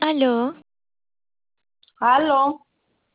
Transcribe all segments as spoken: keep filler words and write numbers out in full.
Aló, Aló,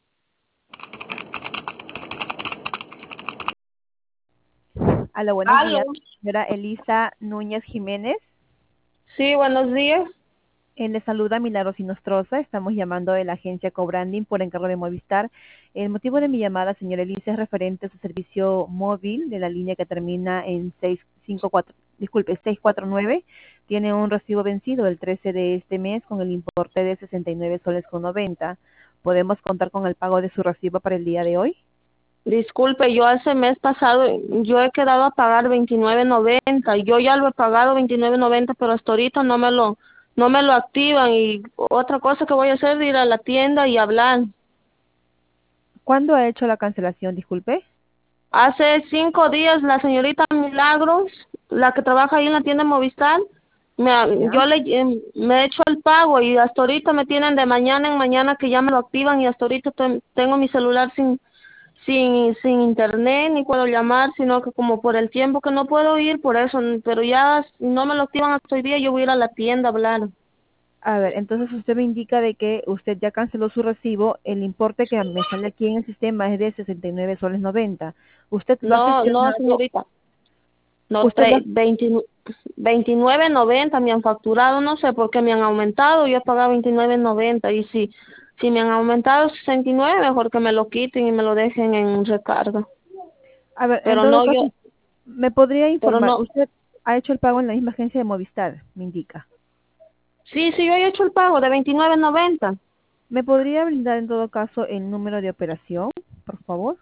Hola, buenos aló. días, señora Elisa Núñez Jiménez. Sí, buenos días. Eh, le saluda Milagros Inostroza. Estamos llamando de la agencia Cobranding por encargo de Movistar. El motivo de mi llamada, señora Elisa, es referente a su servicio móvil de la línea que termina en seis cinco cuatro, disculpe, seis cuatro nueve. Tiene un recibo vencido el trece de este mes con el importe de sesenta y nueve soles con noventa. ¿Podemos contar con el pago de su recibo para el día de hoy? Disculpe, yo hace mes pasado, yo he quedado a pagar veintinueve noventa. Yo ya lo he pagado veintinueve noventa, pero hasta ahorita no me lo, no me lo activan. Y otra cosa que voy a hacer es ir a la tienda y hablar. ¿Cuándo ha hecho la cancelación, disculpe? Hace cinco días la señorita Milagros, la que trabaja ahí en la tienda Movistar, me, ha- ¿Ya? yo le eh, me he hecho el pago y hasta ahorita me tienen de mañana en mañana que ya me lo activan y hasta ahorita ten- tengo mi celular sin sin sin internet ni puedo llamar, sino que como por el tiempo que no puedo ir, por eso, pero ya si no me lo activan hasta hoy día, yo voy a ir a la tienda a hablar. A ver, entonces usted me indica de que usted ya canceló su recibo, el importe que me sale aquí en el sistema es de sesenta y nueve soles noventa. Usted lo ha No, no, gestionado, señorita, no, usted lo tre- ha- veinti veintinueve noventa me han facturado, no sé por qué me han aumentado, yo he pagado veintinueve noventa y si, si me han aumentado sesenta y nueve, mejor que me lo quiten y me lo dejen en recarga. a ver, en Pero todo no, caso, yo, me podría pero informar, no, usted ha hecho el pago en la misma agencia de Movistar, me indica. sí, sí, yo he hecho el pago de veintinueve noventa. ¿Me podría brindar en todo caso el número de operación, por favor?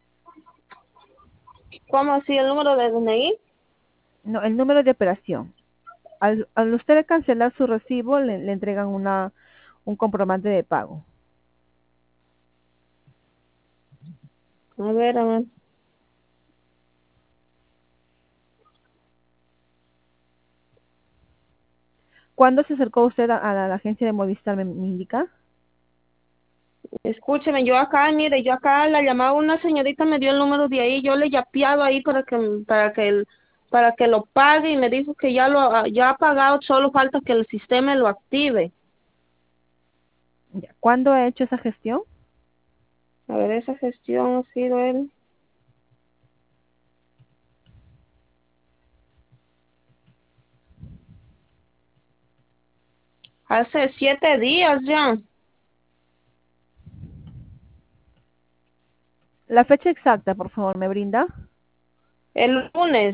¿Cómo así el número de D N I? No, el número de operación. Al, al usted cancelar su recibo, le, le entregan una un comprobante de pago. A ver, a ver. ¿Cuándo se acercó usted a, a la, a la agencia de Movistar, me, me indica? Escúcheme, yo acá, mire, yo acá la llamaba una señorita, me dio el número de ahí, yo le he yapeado ahí para que, para que el, para que lo pague y me dijo que ya lo, ha- ya ha pagado, solo falta que el sistema lo active. Ya. ¿Cuándo ha hecho esa gestión? A ver, esa gestión ha sido él hace siete días ya, La fecha exacta, por favor, ¿me brinda? el lunes,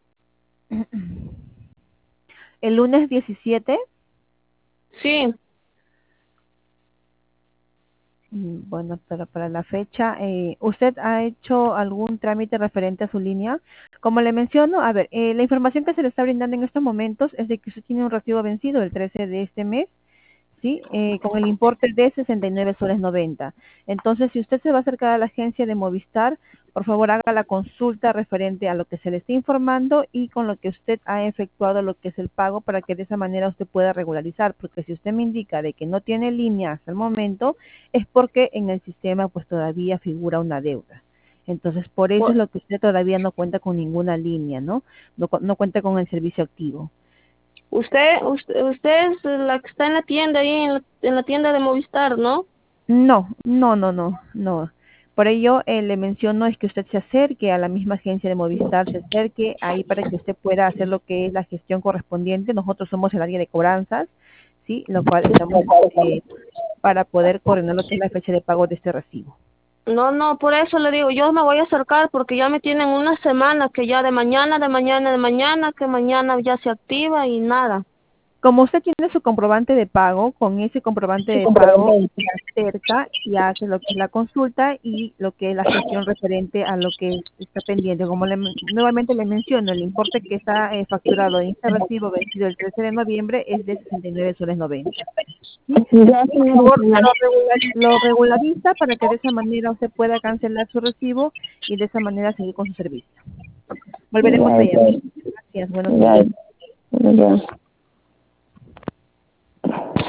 El lunes diecisiete. sí. Mm, Bueno, pero para la fecha, eh, ¿usted ha hecho algún trámite referente a su línea? Como le menciono, a ver, eh, la información que se le está brindando en estos momentos es de que usted tiene un recibo vencido el trece de este mes, ¿sí? Eh, con el importe de sesenta y nueve soles noventa. Entonces, si usted se va a acercar a la agencia de Movistar, por favor haga la consulta referente a lo que se le está informando y con lo que usted ha efectuado lo que es el pago para que de esa manera usted pueda regularizar, porque si usted me indica de que no tiene línea hasta el momento, es porque en el sistema pues todavía figura una deuda. Entonces, por eso es Por- lo que usted todavía no cuenta con ninguna línea, ¿no? No, cu- no cuenta con el servicio activo. Usted, usted, usted es la que está en la tienda ahí, en la, en la tienda de Movistar, ¿no? No, no, no, no, no. Por ello, eh, le menciono es que usted se acerque a la misma agencia de Movistar, se acerque ahí para que usted pueda hacer lo que es la gestión correspondiente. Nosotros somos el área de cobranzas, ¿sí? Lo cual estamos eh, para poder coordinar lo que es la fecha de pago de este recibo. No, no, por eso le digo, yo me voy a acercar porque ya me tienen una semana que ya de mañana, de mañana, de mañana, que mañana ya se activa y nada. Como usted tiene su comprobante de pago, con ese comprobante Sí, de pago comprobante. se acerca y hace lo que es la consulta y lo que es la gestión referente a lo que está pendiente. Como le, nuevamente le menciono, el importe que está eh, facturado en este recibo vencido el trece de noviembre es de sesenta y nueve soles noventa. ¿Sí? Ya, Por favor, señorita. lo, regular- lo regulariza para que de esa manera usted pueda cancelar su recibo y de esa manera seguir con su servicio. Volveremos a Ya, llamar. ya, Gracias, buenos días. ya, ya.